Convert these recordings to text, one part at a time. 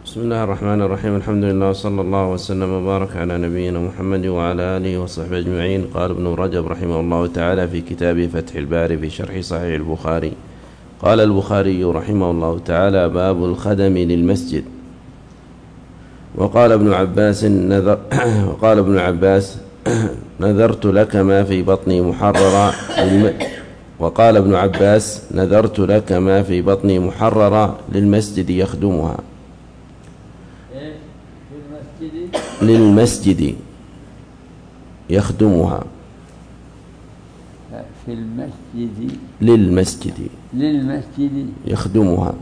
بسم الله الرحمن الرحيم. الحمد لله وصلى الله وسلم وبارك على نبينا محمد وعلى آله وصحبه أجمعين. قال ابن رجب رحمه الله تعالى في كتابه فتح الباري في شرح صحيح البخاري: قال البخاري رحمه الله تعالى: باب الخدم للمسجد. وقال ابن عباس نذرت لك ما في بطني محررا وقال ابن عباس: نذرت لك ما في بطني محررا للمسجد يخدمها. للمسجد يخدمها. في المسجد للمسجد يخدمها.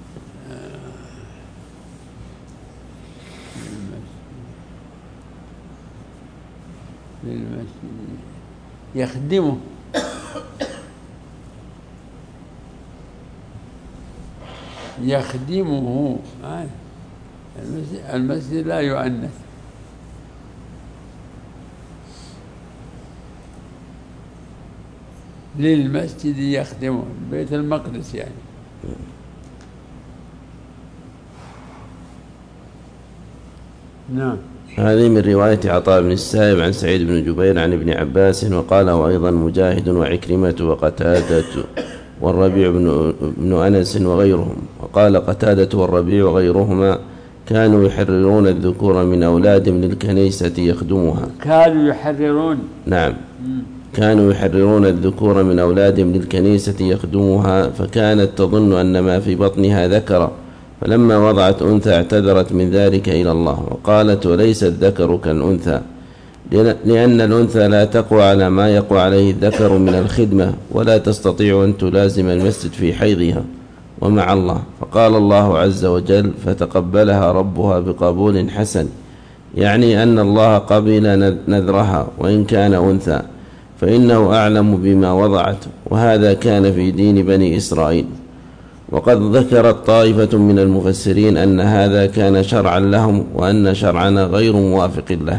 للمسجد يخدمه. يخدمه. المسجد لا يؤنث. للمسجد يخدمه، بيت المقدس يعني. نعم. هذه من رواية عطاء بن السائب عن سعيد بن جبير عن ابن عباس، وقاله أيضا مجاهد وعكرمة وقتادة والربيع بن أنس وغيرهم. وقال قتادة والربيع وغيرهما: كانوا يحررون الذكور من أولادهم للكنيسة يخدمها. كانوا يحررون. نعم، كانوا يحررون الذكور من أولادهم للكنيسة يخدمها، فكانت تظن أن ما في بطنها ذكر، فلما وضعت أنثى اعتذرت من ذلك إلى الله وقالت: وليس الذكر كالأنثى، لأن الأنثى لا تقوى على ما يقوى عليه الذكر من الخدمة، ولا تستطيع أن تلازم المسجد في حيضها ومع الله. فقال الله عز وجل: فتقبلها ربها بقبول حسن، يعني أن الله قبل نذرها وإن كان أنثى، فإنه أعلم بما وضعت. وهذا كان في دين بني إسرائيل. وقد ذكرت طائفة من المفسرين أن هذا كان شرعا لهم، وأن شرعنا غير موافق له،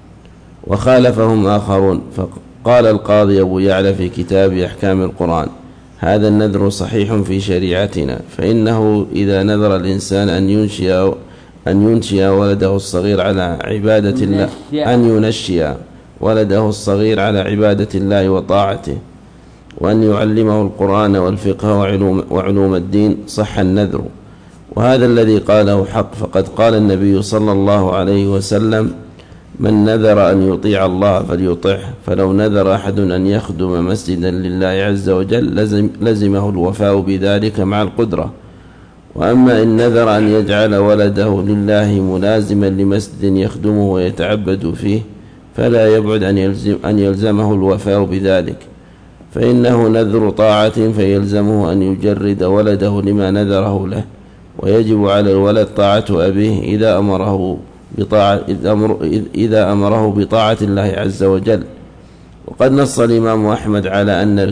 وخالفهم آخرون. فقال القاضي أبو يعلى في كتاب أحكام القرآن: هذا النذر صحيح في شريعتنا، فإنه إذا نذر الإنسان أن ينشئ ولده الصغير على عبادة الله، أن ينشئ ولده الصغير على عبادة الله وطاعته، وأن يعلمه القرآن والفقه وعلوم الدين، صح النذر. وهذا الذي قاله حق، فقد قال النبي صلى الله عليه وسلم: من نذر أن يطيع الله فليطعه، فلو نذر أحد أن يخدم مسجدا لله عز وجل لزمه الوفاء بذلك مع القدرة. وأما إن نذر أن يجعل ولده لله ملازما لمسجد يخدمه ويتعبد فيه، فلا يبعد أن يلزمه الوفاء بذلك، فإنه نذر طاعة، فيلزمه أن يجرد ولده لما نذره له. ويجب على الولد طاعة أبيه إذا أمره بطاعة الله عز وجل. وقد نص الإمام أحمد على أن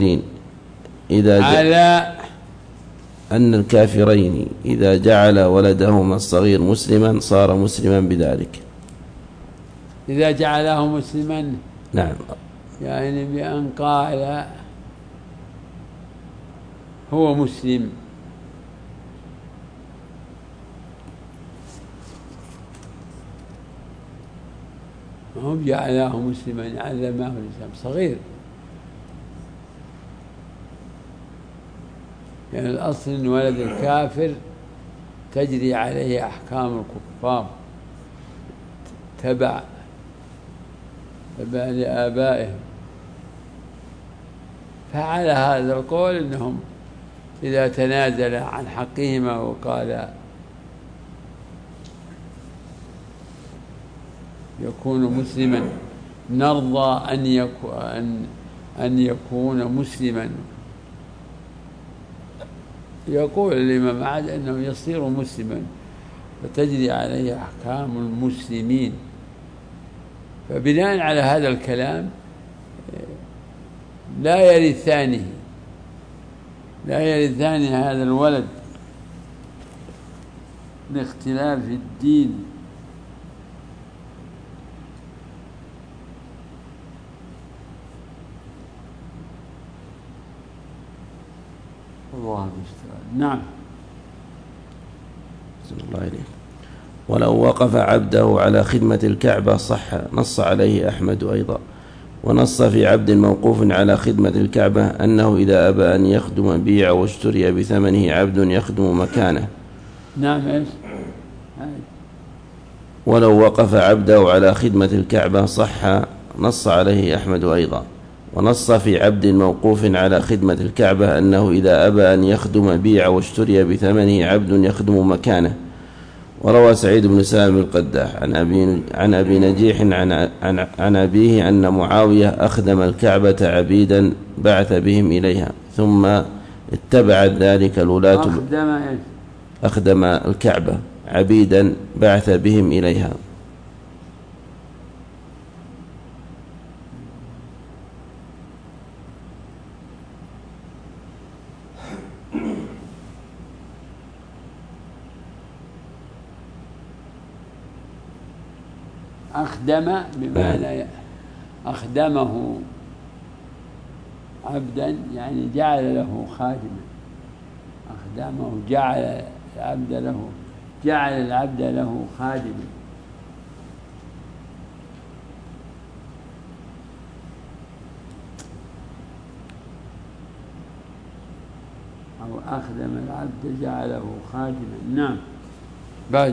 الكافرين إذا جعل ولدهما الصغير مسلما صار مسلما بذلك. إذا جعله مسلما، نعم، يعني بأن قال هو مسلم. هم جعله مسلما، علمه الإسلام صغير. يعني الأصل أن ولد الكافر تجري عليه أحكام الكفار، تبع لآبائهم. فعلى هذا القول أنهم إذا تنازل عن حقهما وقال يكون مسلما، نرضى أن يكون مسلما، يقول الإمام أحمد أنه يصير مسلما، فتجري عليه أحكام المسلمين. فبناء على هذا الكلام لا يرثانه هذا الولد لاختلاف الدين. الله المستعان. نعم. الله إليك. ولو وقف عبده على خدمة الكعبة صح، نص عليه أحمد أيضا. ونص في عبد موقوف على خدمة الكعبة أنه إذا أبى أن يخدم بيع واشتري بثمنه عبد يخدم مكانه. نعم. إيش؟ ولو وقف عبده على خدمة الكعبة صح، نص عليه أحمد أيضا. ونص في عبد موقوف على خدمة الكعبة أنه إذا أبى أن يخدم بيع واشتري بثمنه عبد يخدم مكانه. وروى سعيد بن سالم القداح عن أبي نجيح عن أبيه أن معاوية أخدم الكعبة عبيدا بعث بهم إليها، ثم اتبعت ذلك الولاة. أخدم الكعبة عبيدا بعث بهم إليها. أخدم بمعنى أخدمه عبدا، يعني جعل له خادما. أخدمه جعل العبد له خادما. أو أخدم العبد جعله خادما. نعم. بعد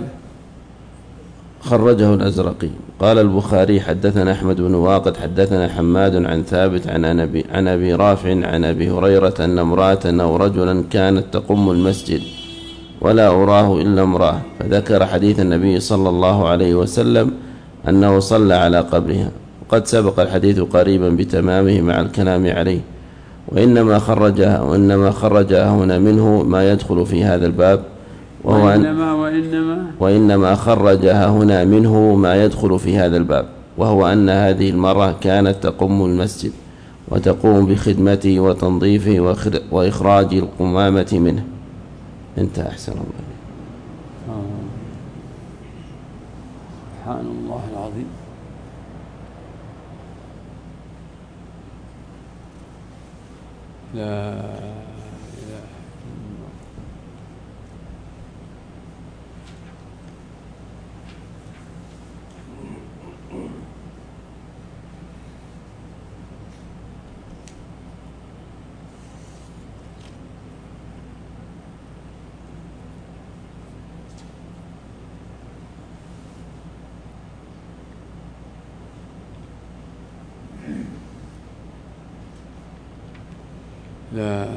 خرجه الأزرقي. قال البخاري حدثنا أحمد بن واقد حدثنا حماد عن ثابت عن أبي رافع عن أبي هريرة أن امرأة أو رجلا كانت تقم المسجد ولا أراه إلا امرأة، فذكر حديث النبي صلى الله عليه وسلم أنه صلى على قبرها، وقد سبق الحديث قريبا بتمامه مع الكلام عليه. وإنما خرجها هنا منه ما يدخل في هذا الباب، وإنما خرجها هنا منه ما يدخل في هذا الباب، وهو أن هذه المرأة كانت تقم المسجد وتقوم بخدمته وتنظيفه وإخراج القمامة منه. انت أحسن الله. سبحان الله العظيم. لا لا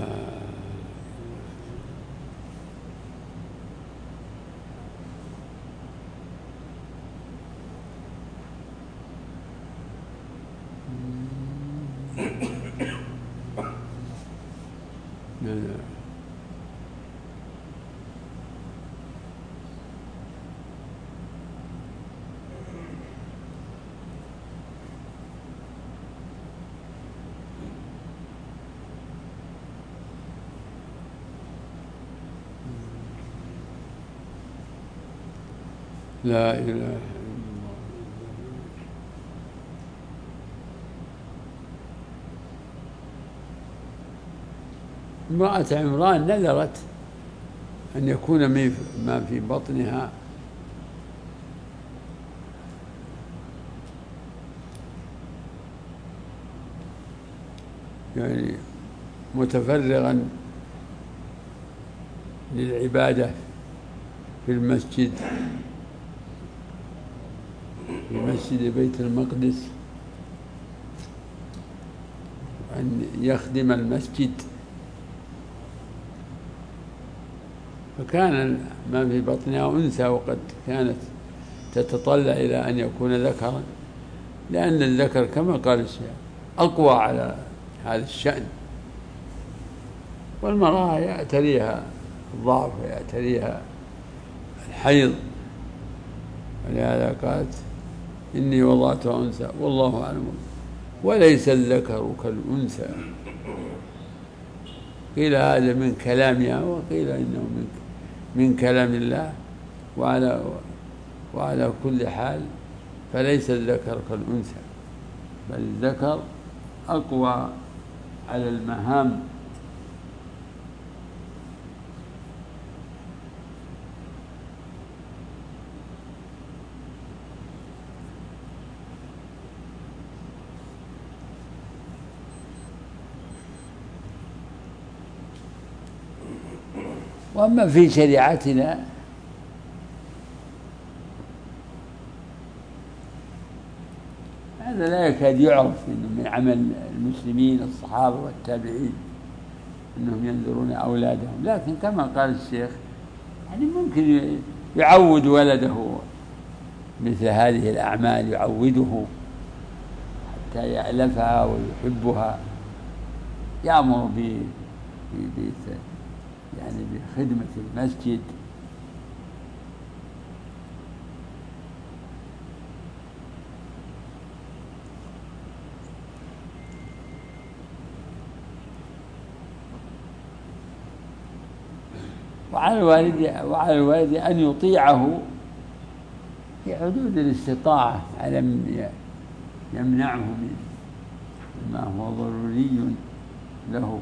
لا إله إلا الله. امرأة عمران نذرت أن يكون ما في بطنها يعني متفرغا للعبادة في المسجد، في مسجد بيت المقدس، أن يخدم المسجد. فكان ما في بطنها أنثى، وقد كانت تتطلع إلى أن يكون ذكرا، لأن الذكر كما قال الشيخ أقوى على هذا الشأن، والمرأة يأتريها الضعف ويأتريها الحيض، ولهذا قالت إني وضعتها أنثى والله أعلم وليس الذكر كالأنثى. قيل هذا من كلامها، وقيل إنه من كلام الله. وعلى كل حال فليس الذكر كالأنثى، بل الذكر أقوى على المهام. وأما في شريعتنا هذا لا يكاد يعرف إنه من عمل المسلمين الصحابة والتابعين أنهم ينذرون أولادهم، لكن كما قال الشيخ يعني ممكن يعود ولده مثل هذه الأعمال، يعوده حتى يألفها ويحبها، يأمر يعني بخدمة المسجد. وعلى الوالد أن يطيعه في حدود الاستطاعة، على يمنعه من ما هو ضروري له.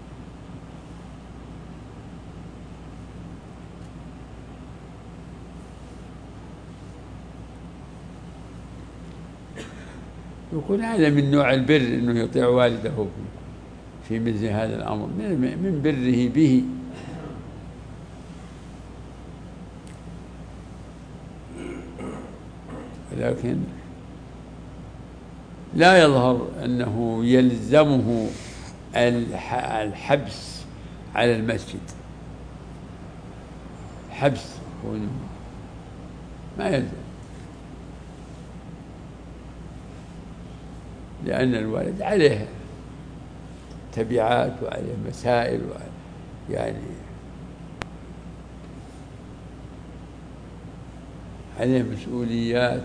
يكون هذا من نوع البر أنه يطيع والده في مثل هذا الأمر، من بره به. لكن لا يظهر أنه يلزمه الحبس على المسجد، حبس ما يلزم، لأن الوالد عليه تبعات وعليه مسائل يعني عليه مسؤوليات.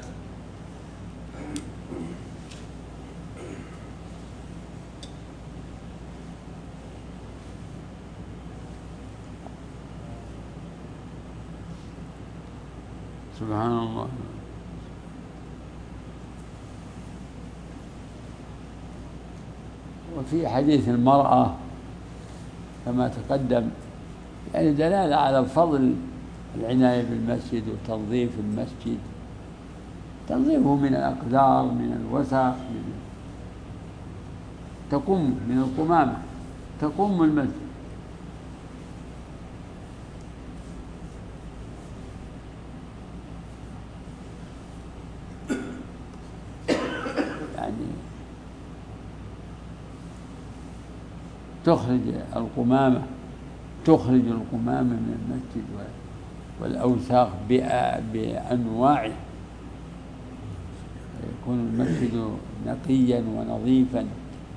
سبحان الله. وفي حديث المرأة كما تقدم يعني دلالة على فضل العناية بالمسجد وتنظيف المسجد، تنظيفه من الأقدار، من الوسخ، تقم من القمامة، تقم المسجد. يعني تخرج القمامة من المسجد والأوساخ بأنواعه، يكون المسجد نقيا ونظيفا.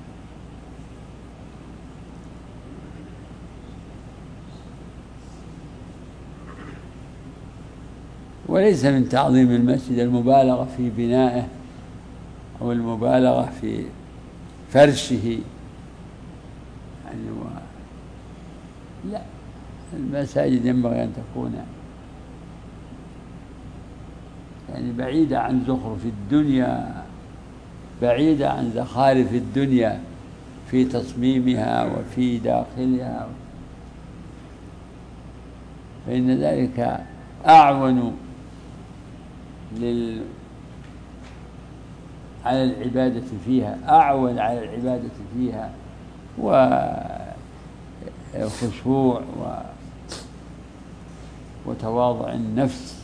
وليس من تعظيم المسجد المبالغة في بنائه أو المبالغة في فرشه يعني لا، المساجد ينبغي أن تكون يعني بعيدة عن زخرف الدنيا، بعيدة عن زخارف الدنيا في تصميمها وفي داخلها، فإن ذلك أعون على العبادة فيها، أعون على العبادة فيها وخشوع وتواضع النفس.